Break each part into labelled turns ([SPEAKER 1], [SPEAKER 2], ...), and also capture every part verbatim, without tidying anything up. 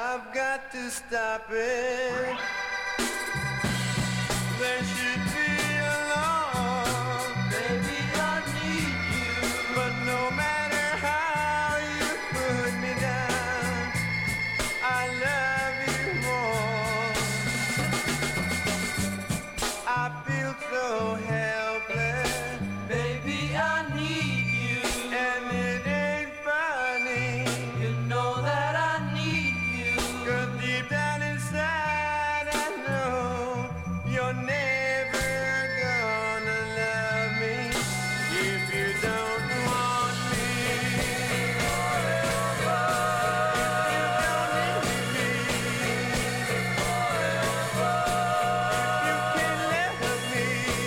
[SPEAKER 1] I've got to stop it. There should be a law. Baby, I need you. But no matter how you put me down, I love you more. I feel so helpless. Baby, I need you. And it ain't funny. You know that I need you. 'Cause deep down inside I know you're never gonna love me if you don't want me. If you don't need me, you can't love me.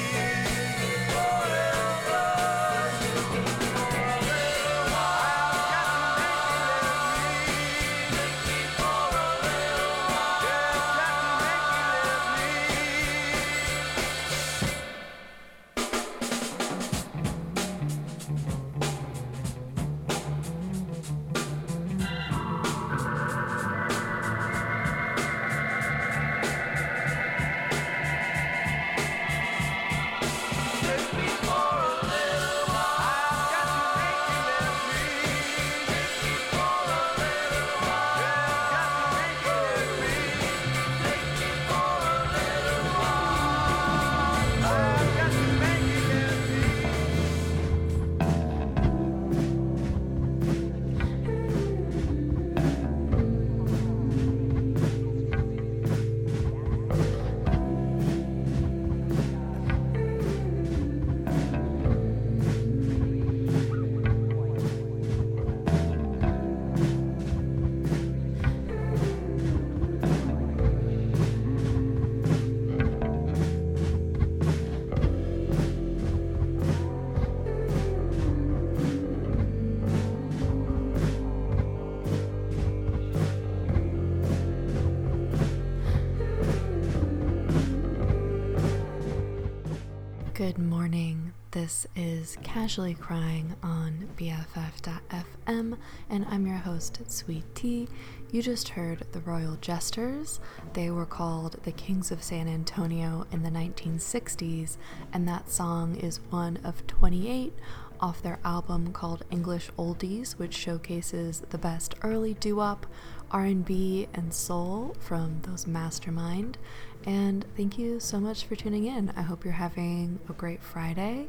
[SPEAKER 2] Good morning. This is Casually Crying on B F F dot F M, and I'm your host, Sweet Tea. You just heard the Royal Jesters. They were called the Kings of San Antonio in the nineteen sixties, and that song is one of twenty-eight off their album called English Oldies, which showcases the best early doo-wop, R and B, and soul from those mastermind. And thank you so much for tuning in. I hope you're having a great Friday.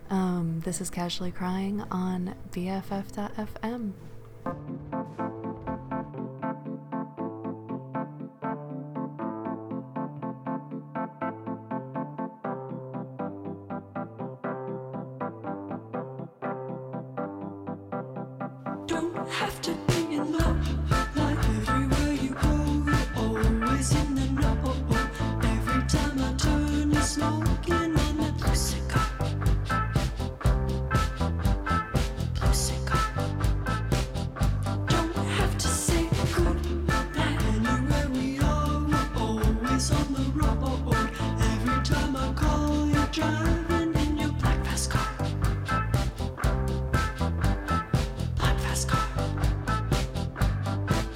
[SPEAKER 2] Um, this is Casually Crying on B F F dot F M.
[SPEAKER 3] Don't have to be in love, like everywhere you go, you're always in the know. Every time I turn, you're smoking on that blue cigar. Blue cigar. Don't have to say goodnight. Anywhere we are, we're always on the road. Every time I call, you're driving in your black fast car. Black fast car.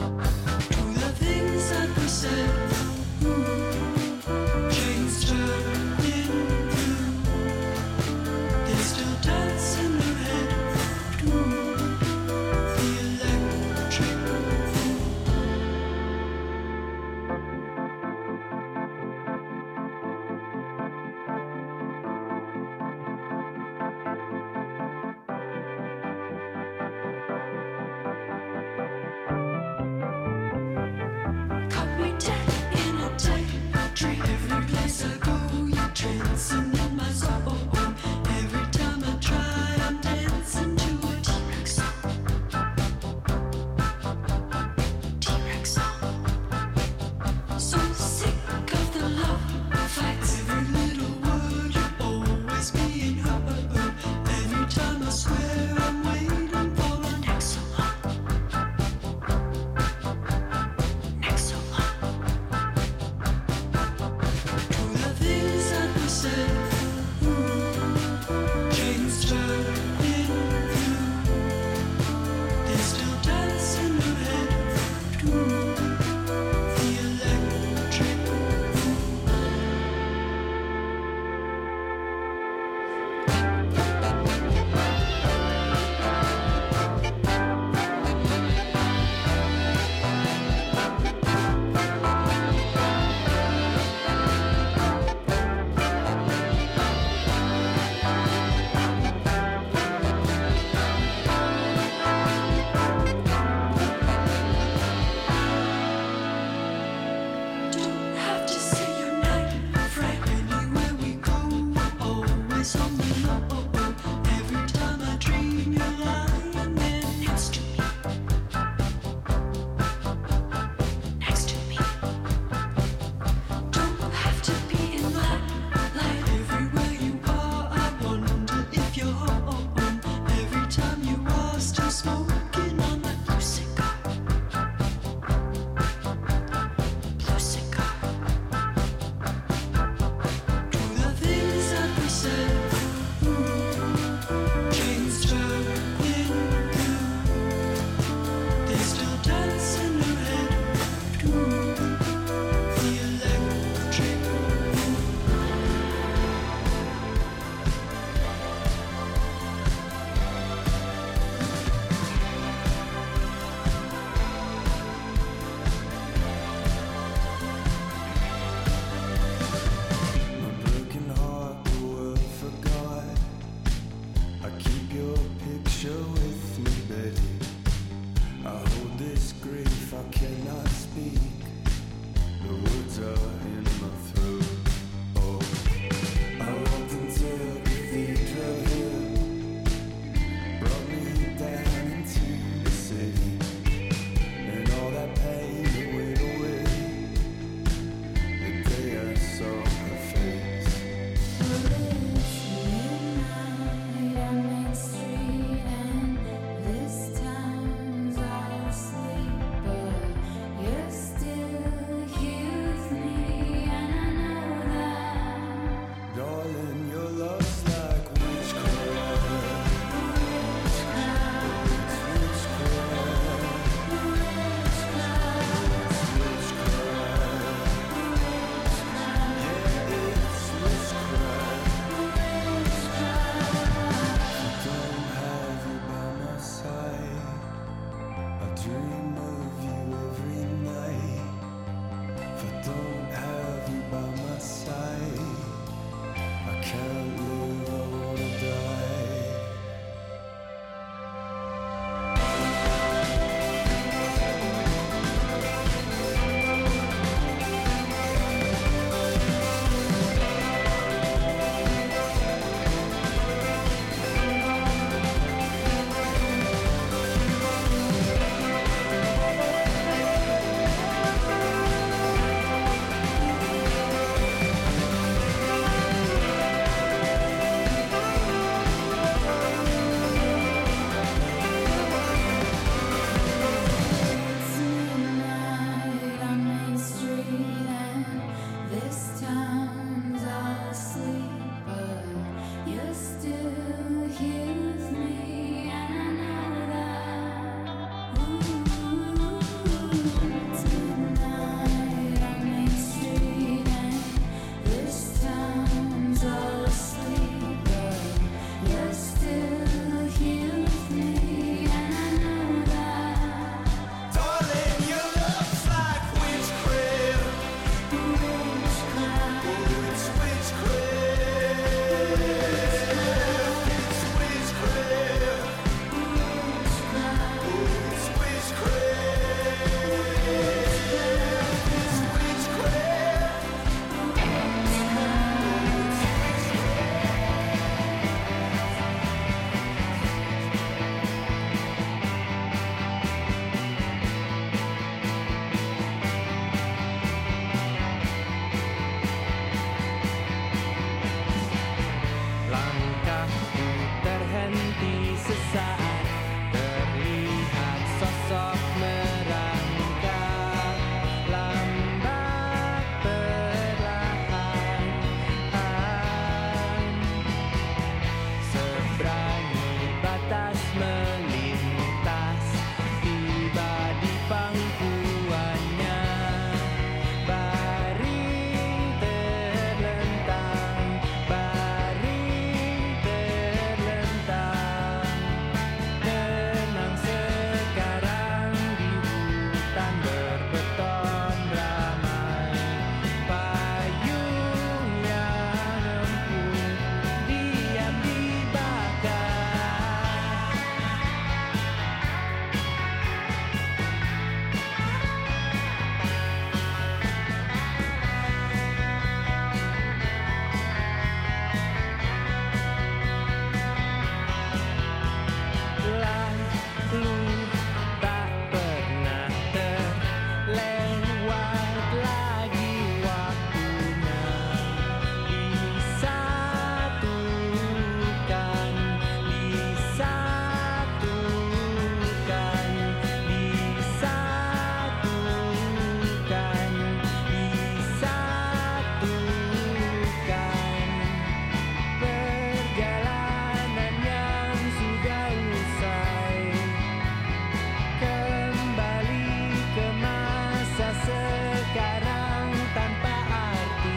[SPEAKER 1] sekarang tanpa arti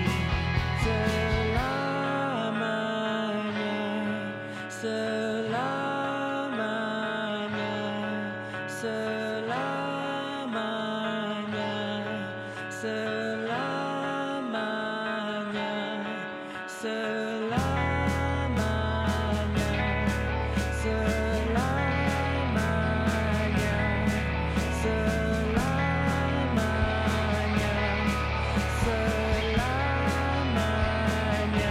[SPEAKER 1] selamanya, selamanya, selamanya, selamanya, selamanya, selamanya, selamanya, selamanya.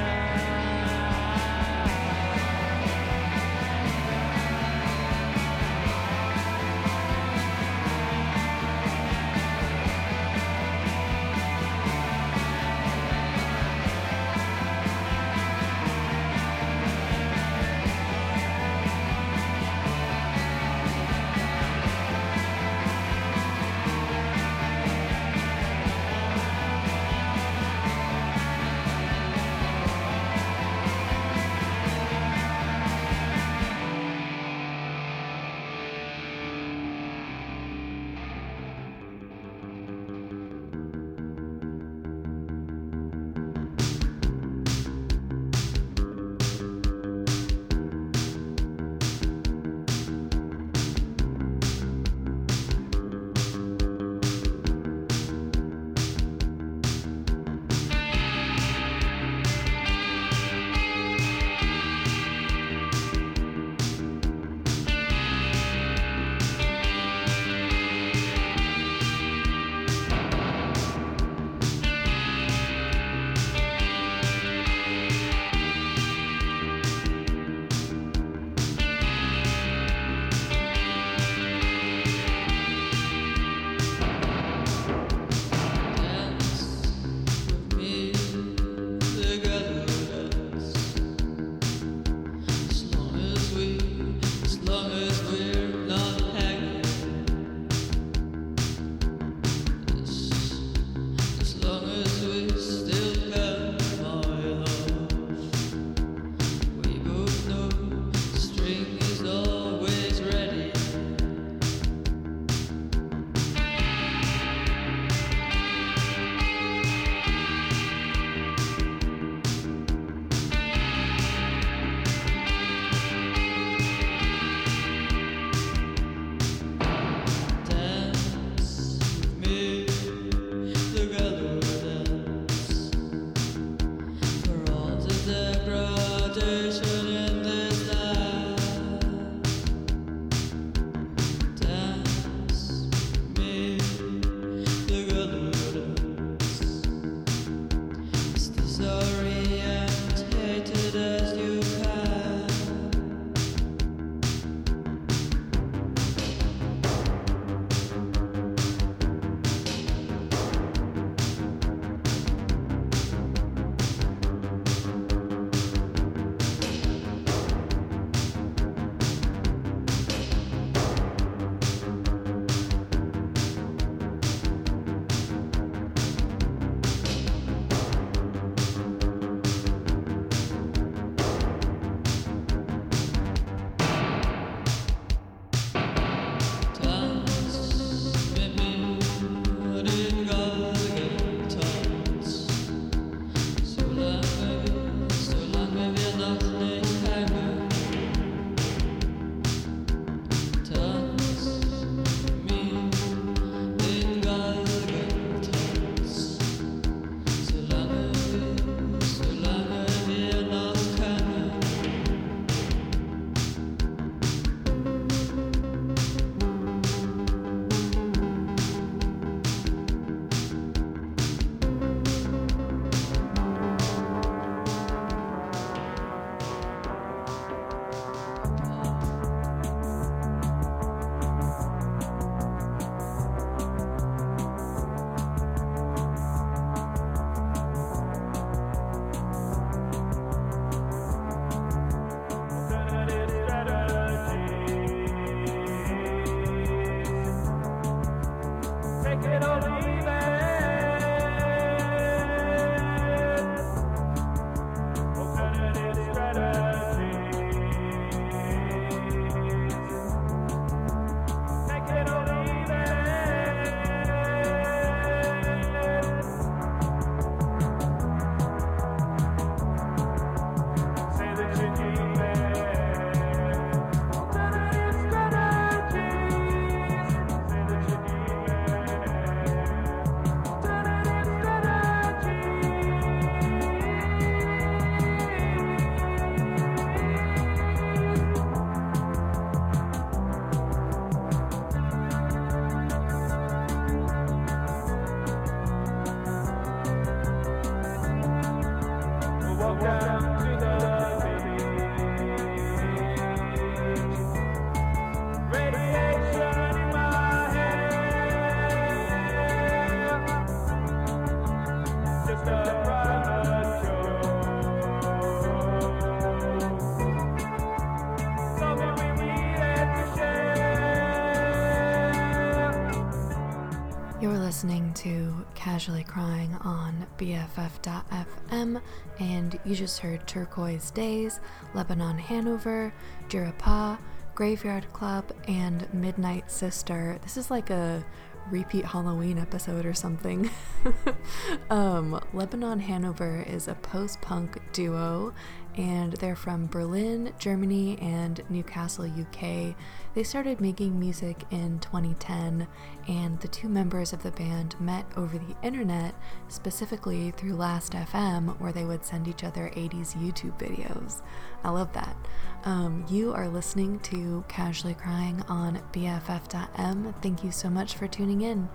[SPEAKER 2] listening to Casually Crying on B F F dot F M, and you just heard Turquoise Days, Lebanon Hanover, Jirapa, Graveyard Club, and Midnight Sister. This is like a repeat Halloween episode or something. um, Lebanon Hanover is a post-punk duo, and they're from Berlin, Germany, and Newcastle, U K. They started making music in twenty ten, and the two members of the band met over the internet, specifically through Last F M, where they would send each other eighties YouTube videos. I love that. Um, you are listening to Casually Crying on B F F dot M. Thank you so much for tuning in.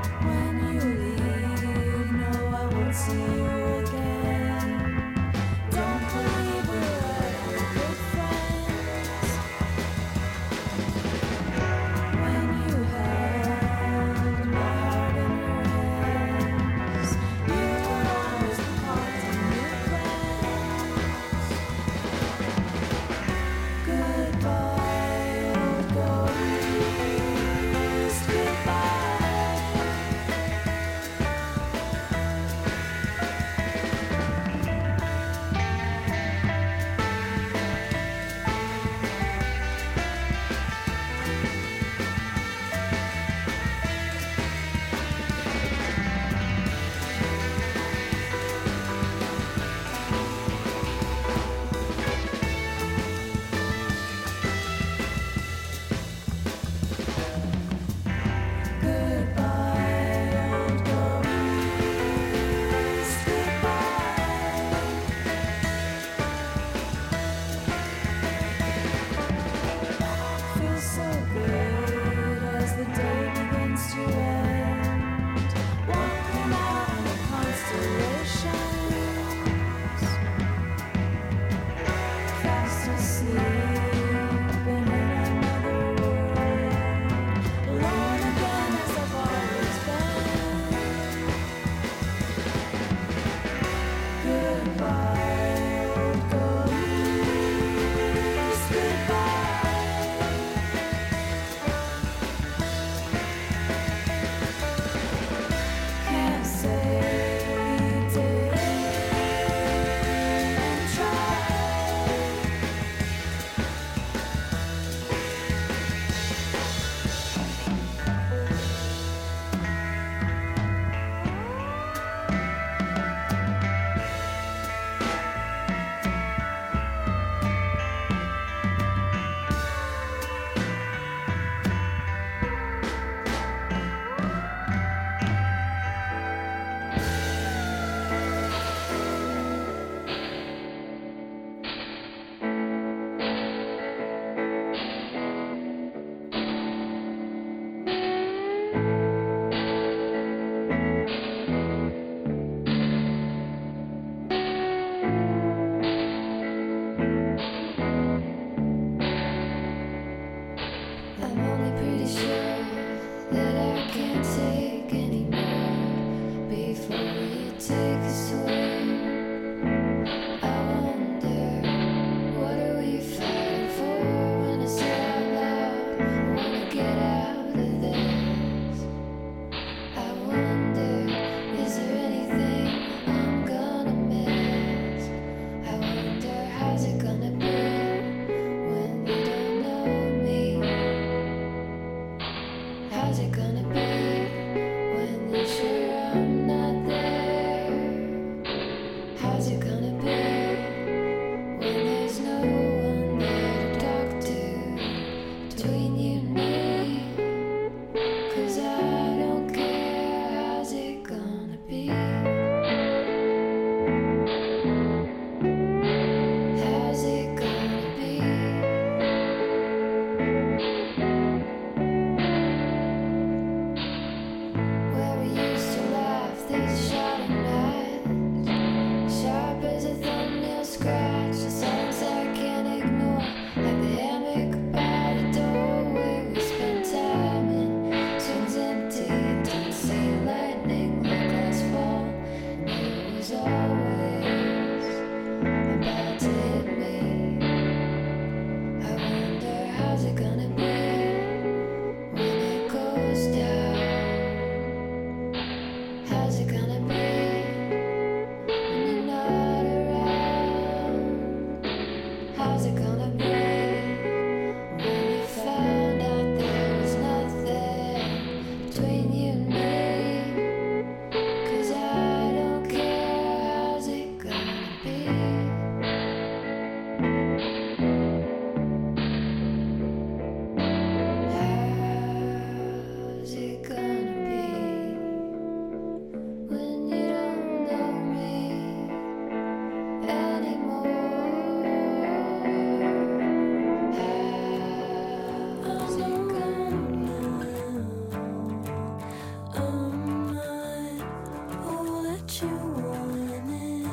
[SPEAKER 3] When you leave, no, I won't see you again. it gonna be when it goes down? How's it gonna be when you're not around? How's it gonna be when you found out there was nothing between you and me? 'Cause I don't care, how's it gonna be? How's it gonna be when you don't know me anymore? How's it gonna be? I'm not all that you wanted.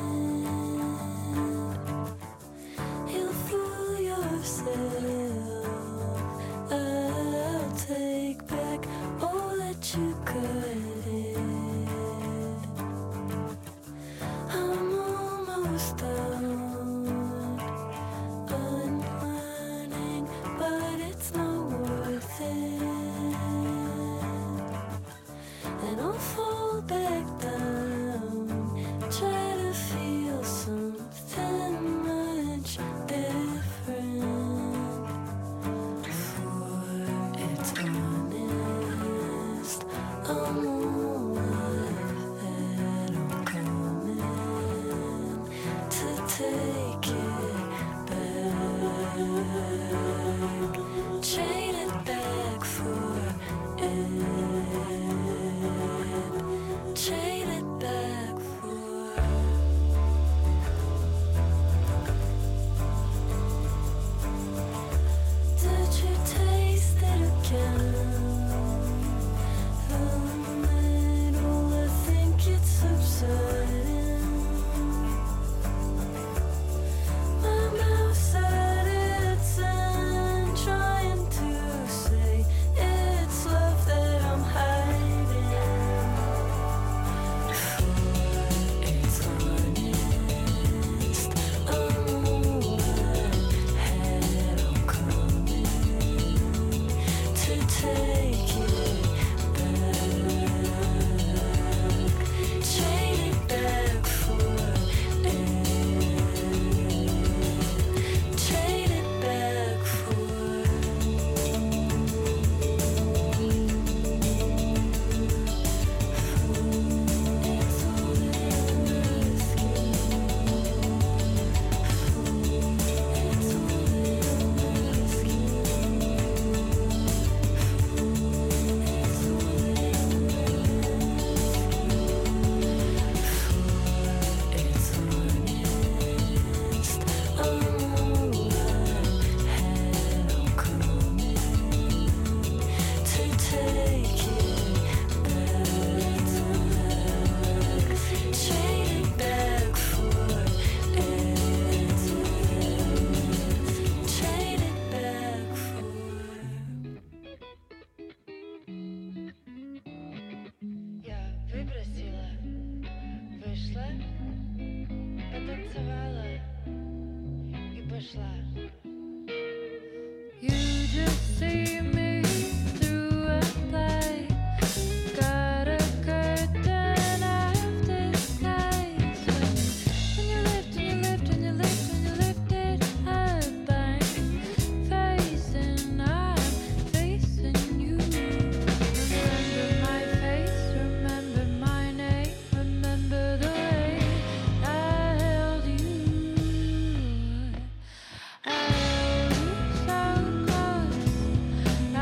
[SPEAKER 3] You'll fool yourself. I'll take back all that you could. I'm almost done unlearning, but it's not worth it. And I'll fall back down, try to feel something much different. For it's honest, I'm alive and I'm coming to take it back, chain it back for it, chain it back for. Did you taste it again? The middle, I think it's subsiding. My mouth said it's in, trying to say it's love that I'm hiding. It's honest, I'm alive, I'm coming to take it back, chain it back for it, chain it back for it's all that I'm asking. It's all that I'm asking. It's all that I'm asking. It's honest, I'm alive, I'm coming to take it back, chain it back for it, chain it back for.
[SPEAKER 4] Я выбросила, вышла, потанцевала и пошла. You just see me through a light, got a curtain of disguise. When you lift and you lift and you lift and you lift it up, I'm facing, I'm facing you. Remember my face, remember my name, remember the way I held you. I held you so close.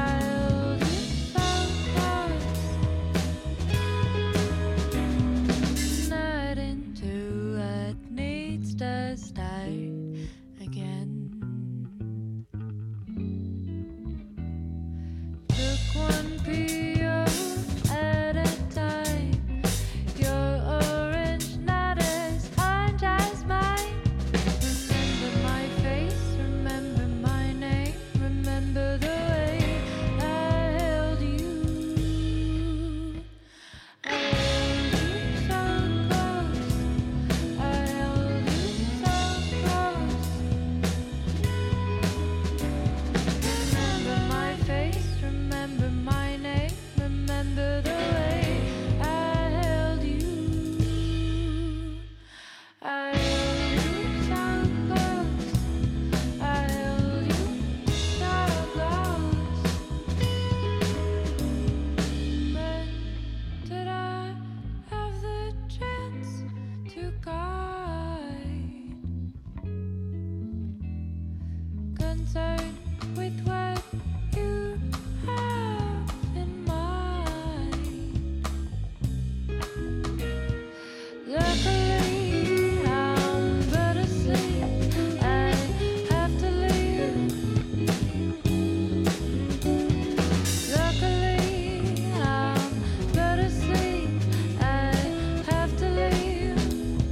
[SPEAKER 4] concerned with what you have in mind. Luckily, I'm but asleep. I have to leave. Luckily, I'm but asleep. I have to leave.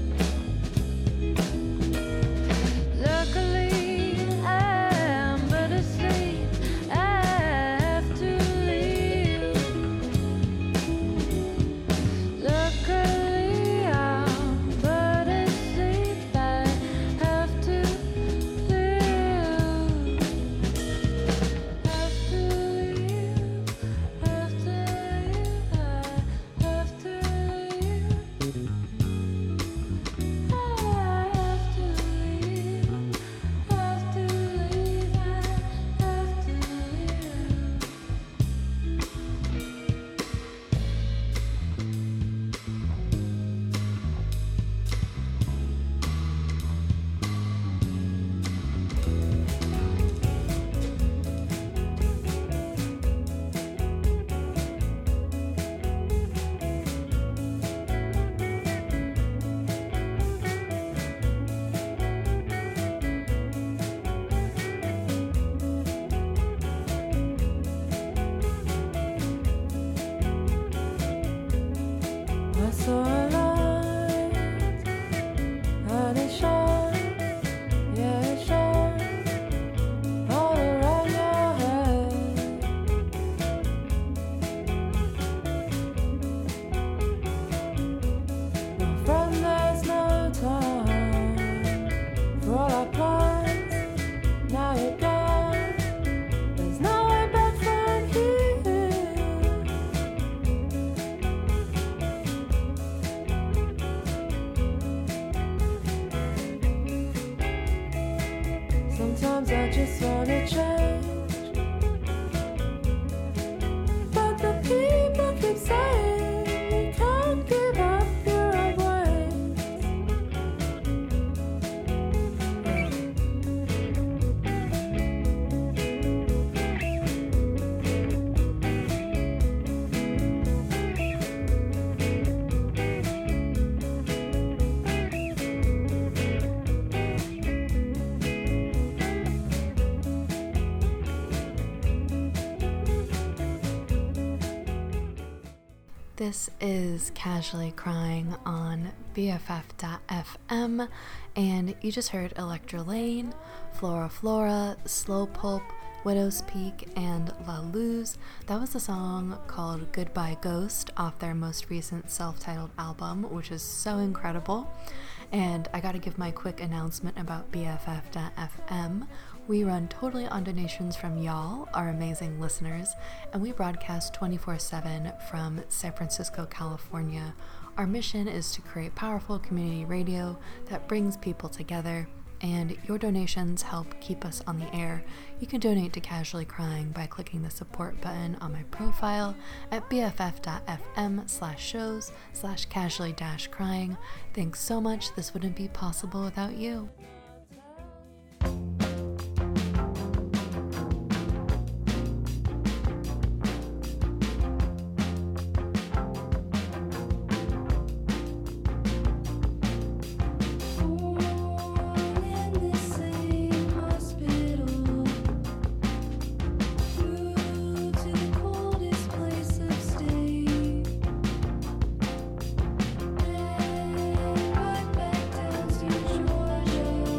[SPEAKER 4] Luckily, I'm but asleep. I have to leave. Luckily, I'm but asleep. I have to leave. Have to leave. Have to leave. I have to leave. I have to leave. Have to leave. I have to leave. I saw a light, and it shone, yeah, it shone all around your head. My friend, there's no time for all our plans. Now you're gone, there's no way back from here. Sometimes I just wanna change, but the people keep saying you can't give up your old ways.
[SPEAKER 2] This is Casually Crying on B F F dot F M, and you just heard Electra Lane, Flora Flora, Slow Pulp, Widow's Peak, and La Luz. That was a song called Goodbye Ghost off their most recent self-titled album, which is so incredible. And I gotta give my quick announcement about B F F dot F M. We run totally on donations from y'all, our amazing listeners, and we broadcast twenty-four seven from San Francisco, California. Our mission is to create powerful community radio that brings people together, and your donations help keep us on the air. You can donate to Casually Crying by clicking the support button on my profile at B F F dot F M slash shows slash casually dash crying. Thanks so much. This wouldn't be possible without you.
[SPEAKER 3] In the same hospital, moved to the coldest place of stay, and right back down to Georgia.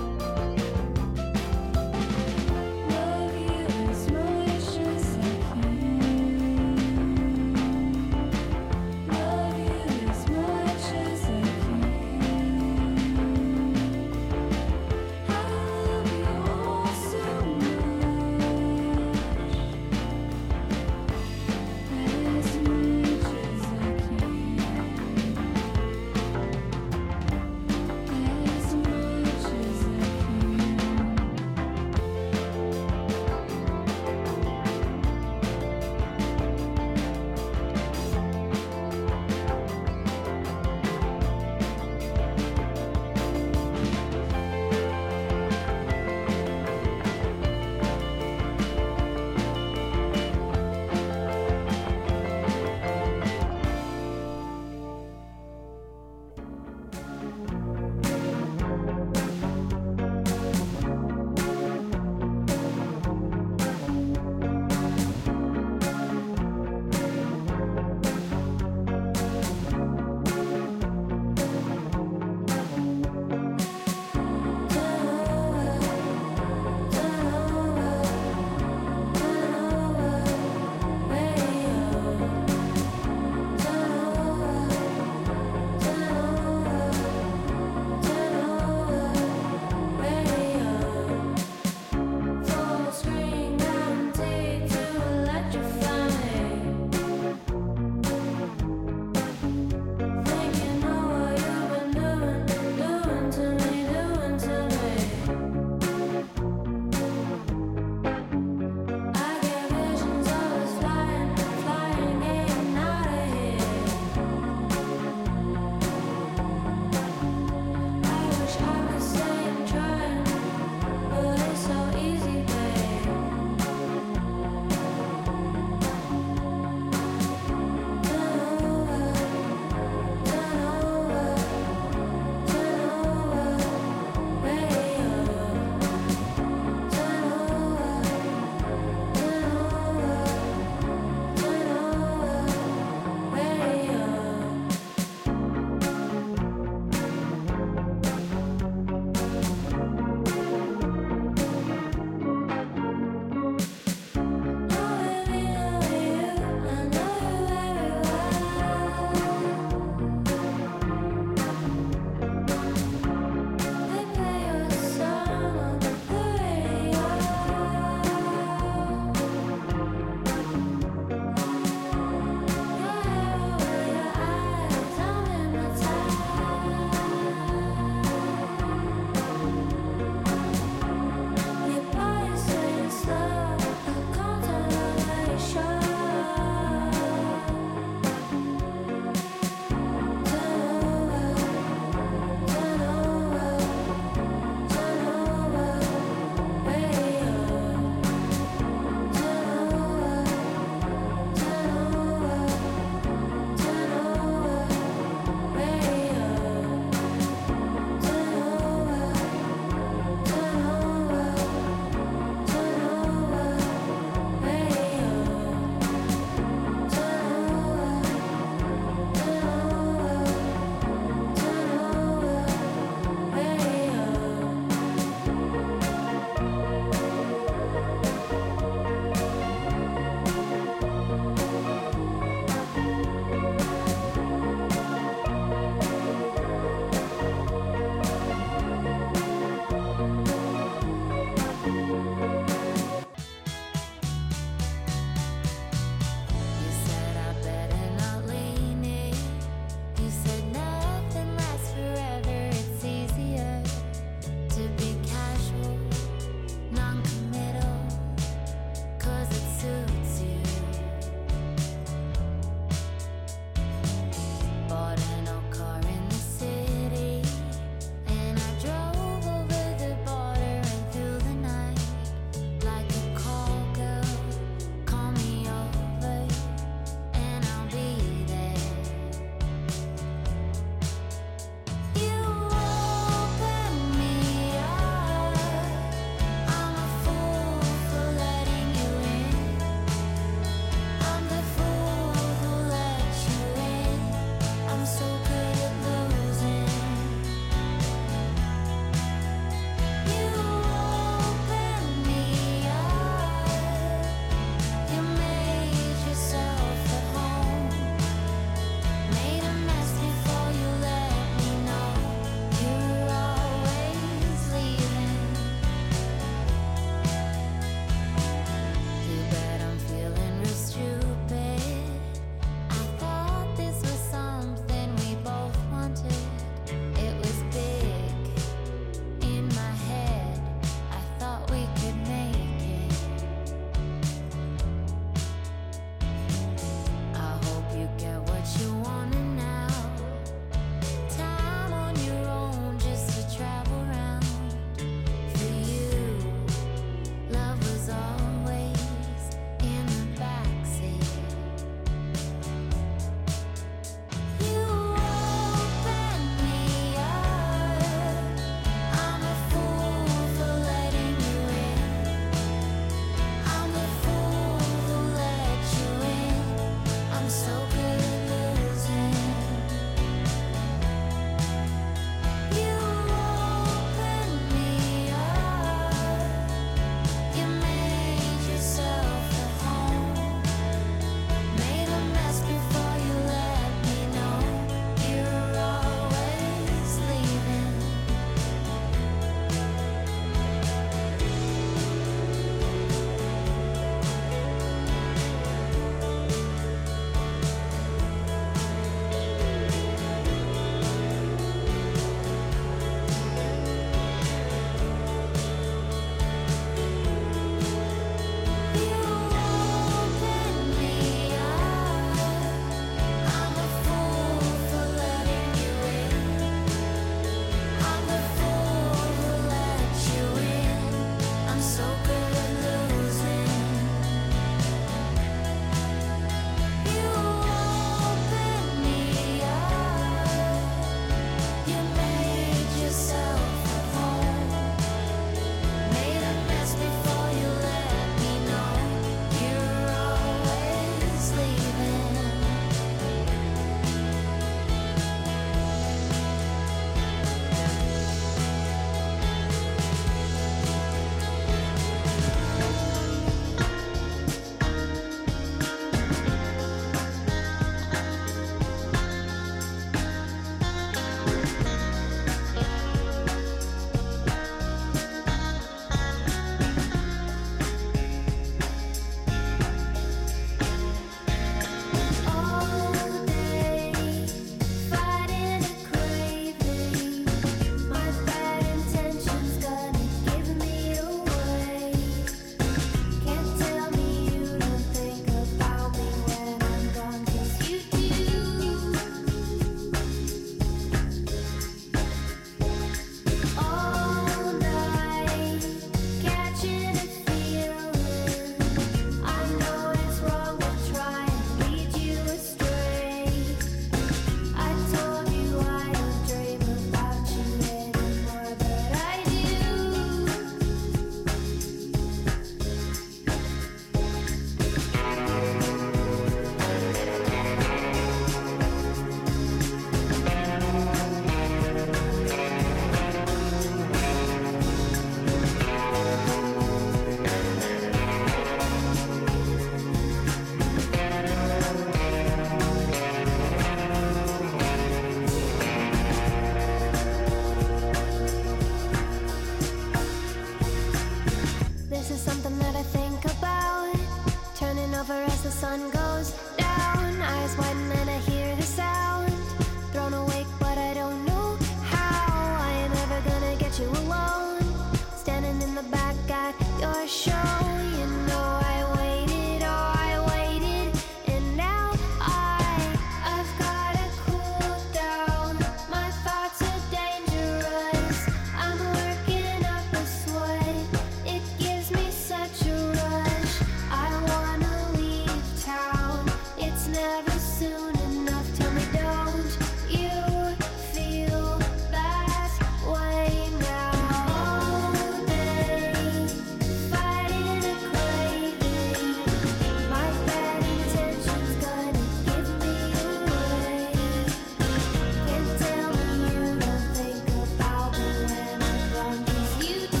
[SPEAKER 5] sun goes down, eyes widen and I hear the sound. Thrown awake, but I don't know how I am ever gonna get you alone. Standing in the back at your show, you know I waited, oh I waited, and now I, I've gotta cool down. My thoughts are dangerous, I'm working up a sweat, it gives me such a rush. I wanna leave town, it's never soon enough. Tell me, don't you feel that way now? All day, fighting a craving. My bad intentions gonna give me away. Can't tell me you don't think about me when I'm drunk, 'cause you do.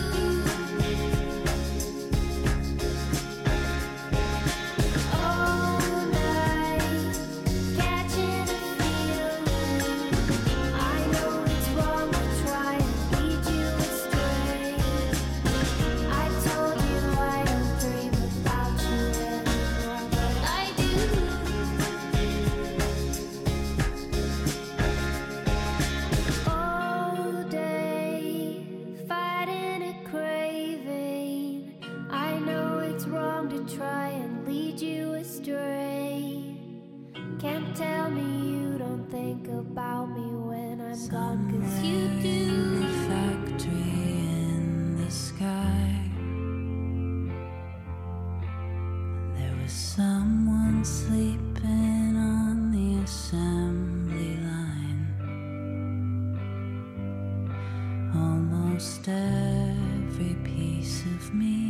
[SPEAKER 5] All night, catching a feeling. I know it's wrong to try and lead you astray. I told you I don't dream about you anymore, but I do. All day, fighting a craving. I know it's wrong to try and lead you astray. Can't tell me you don't think about me when I'm gone, 'cause you do.
[SPEAKER 3] Factory in the sky. There was someone sleeping on the assembly line. Almost every piece of me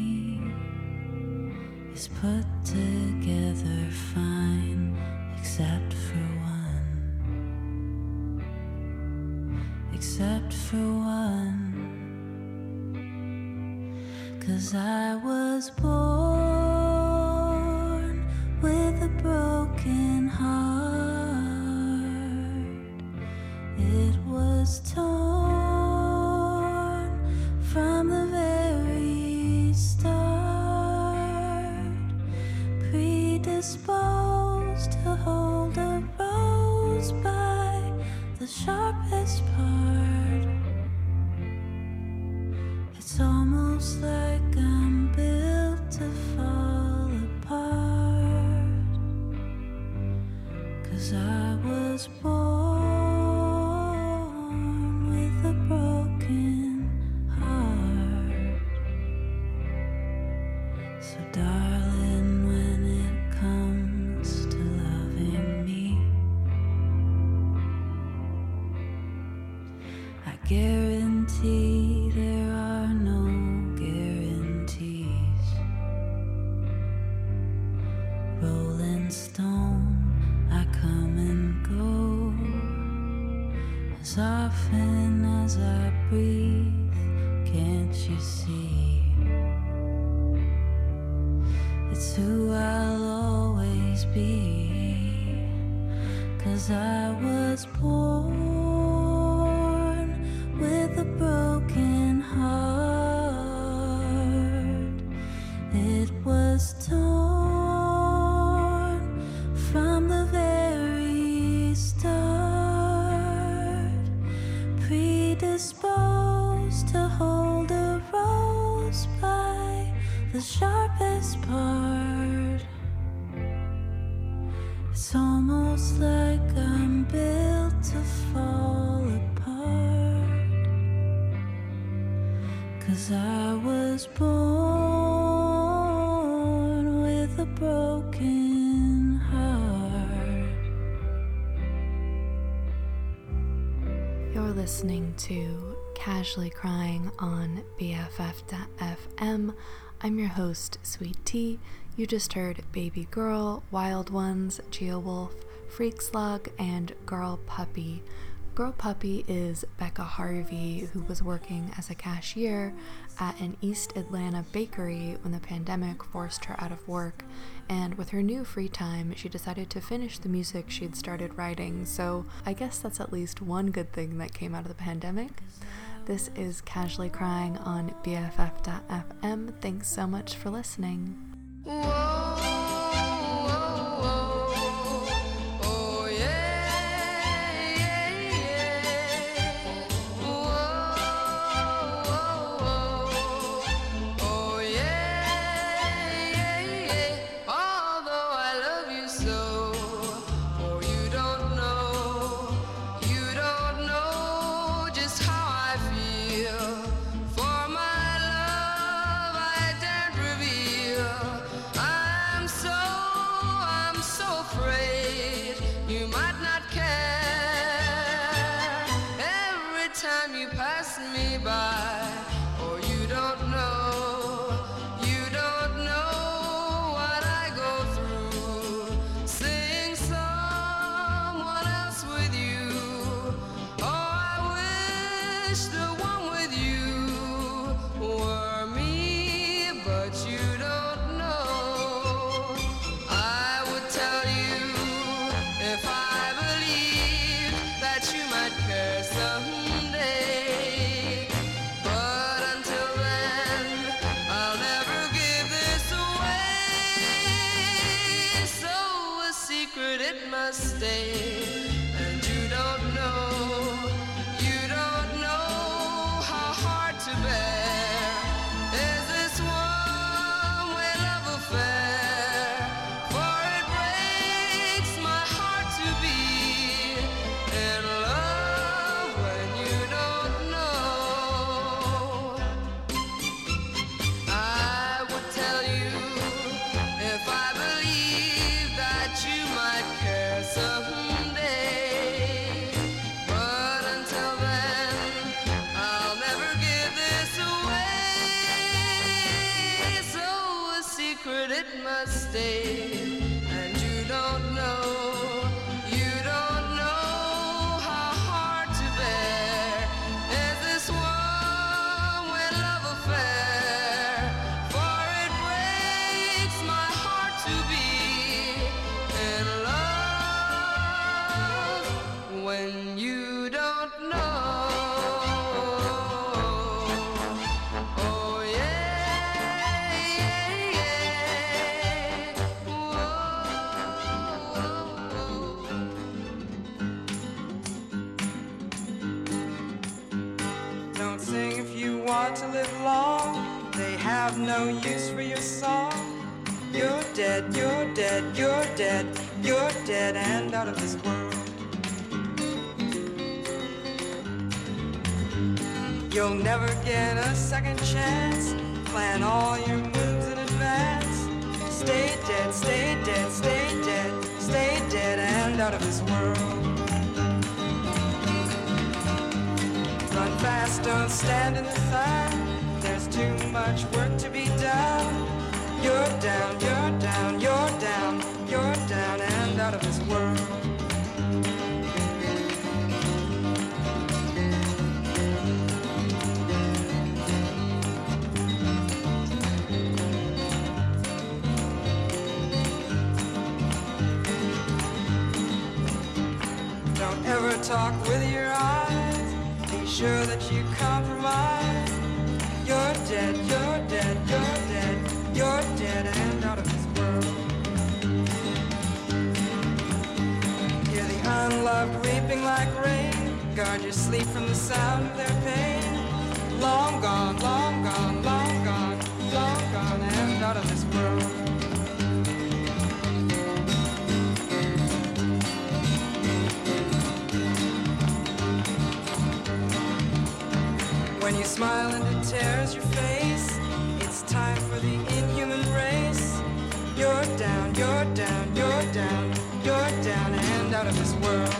[SPEAKER 3] is put together fine, except for one. Except for one. 'Cause I was born with a broken heart. It was torn from the very start. Predisposed to hold a rose by the sharpest part. It's almost like I'm built to fall apart. 'Cause I was born with a broken heart. So darling, when it comes to loving me, I guarantee there are no guarantees. Rolling stone, I come and go. As often as I breathe, can't you see? It's who I'll always be. 'Cause I was born with a broken heart. It was torn from the very start. Predisposed to hold a rose by the sharpest part. It's almost like I'm built to fall apart. 'Cause I was born with a broken heart.
[SPEAKER 2] You're listening to Casually Crying on B F F dot F M. I'm your host, Sweet Tea. You just heard Baby Girl, Wild Ones, Geowolf, Freak Slug, and Girl Puppy. Girl Puppy is Becca Harvey, who was working as a cashier at an East Atlanta bakery when the pandemic forced her out of work, and with her new free time, she decided to finish the music she'd started writing, so I guess that's at least one good thing that came out of the pandemic. This is Casually Crying on B F F dot F M. Thanks so much for listening.
[SPEAKER 1] Whoa. so. Oh, you don't know, you don't know just how I feel. For my love I daren't reveal. I'm so, I'm so afraid you might not care. Every time you pass me by, oh, you don't know, you don't know what I go through. Seeing someone else with you. Oh, I wish the one with you were me, but you don't know. I would tell you if I believed that you might care someday. But until then, I'll never give this away. So a secret it must stay. And you don't know, you don't know how hard to bear is this one-way love affair. For it breaks my heart to be in love when you don't know. I would tell you if I believed that you might care someday. But until then, I'll never give this away. So a secret it must stay. And you don't know, you don't know how hard to bear is this one-way love affair. For it breaks my heart to be in love when you don't know. Oh yeah, yeah, yeah. Whoa.
[SPEAKER 6] Don't sing if you want to live long. They have no use for your song. You're dead, you're dead, you're dead, you're dead and out of this world. You'll never get a second chance. Plan all your moves in advance. Stay dead, stay dead, stay dead, stay dead and out of this world. Run fast, don't stand in the sun. There's too much work to be done. You're down, you're down, you're down, you're down and out of this world. Don't ever talk with your eyes. Be sure that you compromise. You're dead, you're dead, you're dead, you're dead and out of this world. Hear the unloved weeping like rain. Guard your sleep from the sound of their pain. Long gone, long gone, long gone, long gone and out of this world. When you smile and it tears your face, it's time for the inhuman race. You're down, you're down, you're down, you're down and out of this world.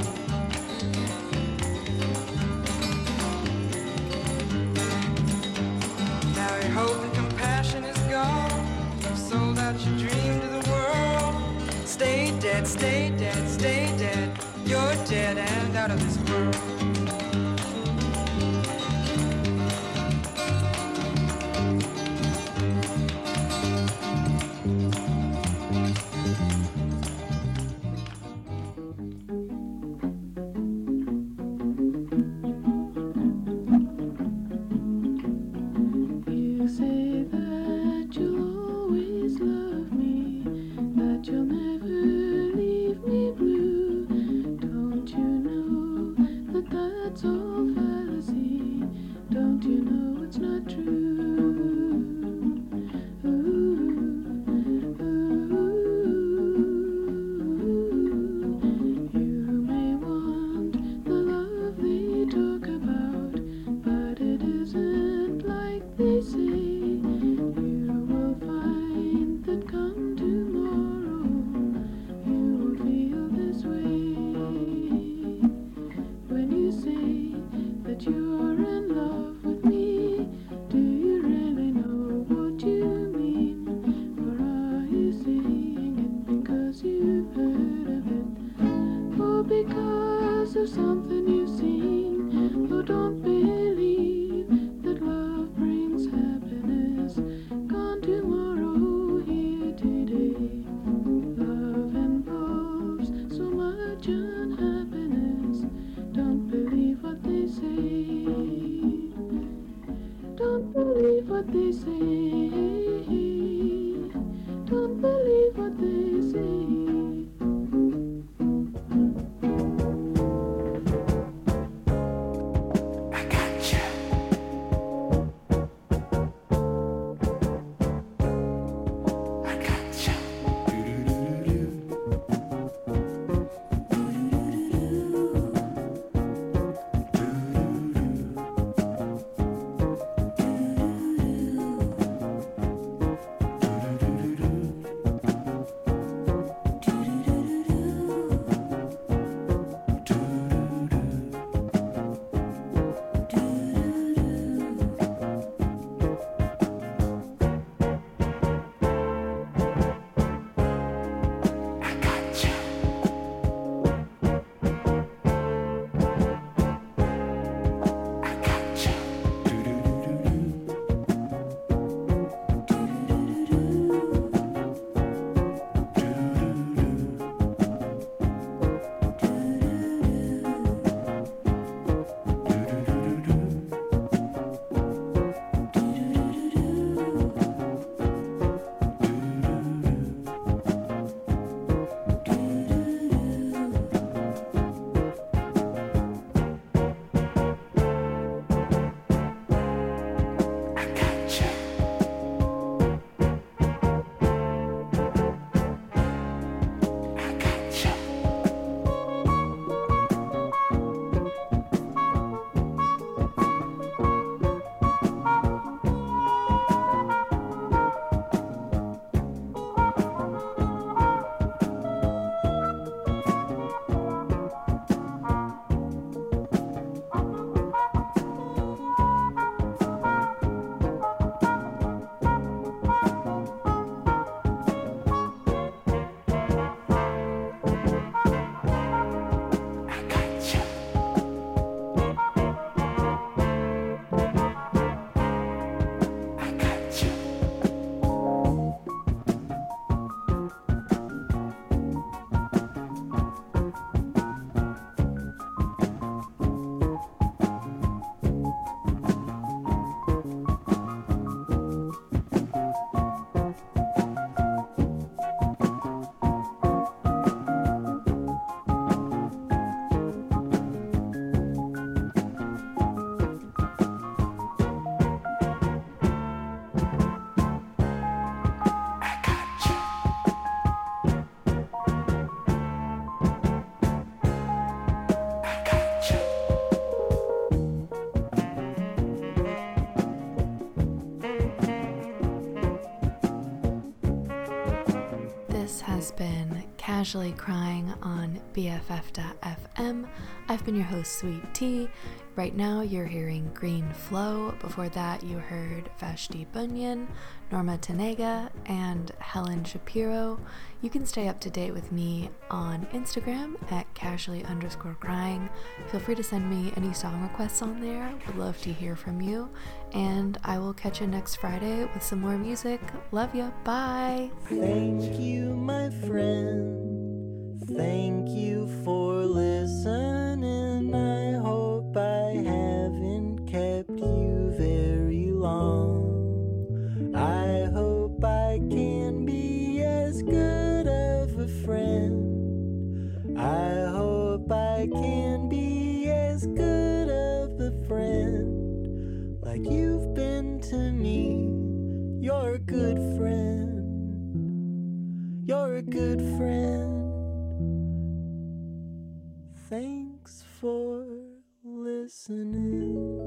[SPEAKER 6] Now your hope and compassion is gone. You've sold out your dream to the world. Stay dead, stay dead, stay dead. You're dead and out of this world.
[SPEAKER 4] You say that you'll always love me, that you'll never leave me blue. Don't you know that that
[SPEAKER 2] Casually Crying on B F F dot F M. I've been your host, Sweet Tea. Right now you're hearing Green Flow. Before that you heard Vashti Bunyan, Norma Tanega, and Helen Shapiro. You can stay up to date with me on Instagram at casually underscore crying. Feel free to send me any song requests on there. Would love to hear from you. And I will catch you next Friday with some more music. Love ya. Bye.
[SPEAKER 7] Thank you, my friend. Thank you for listening. I hope I haven't kept you very long. I hope I can be as good of a friend. I hope I can be as good of a friend like you've been to me. You're a good friend. You're a good friend. Thanks for listening.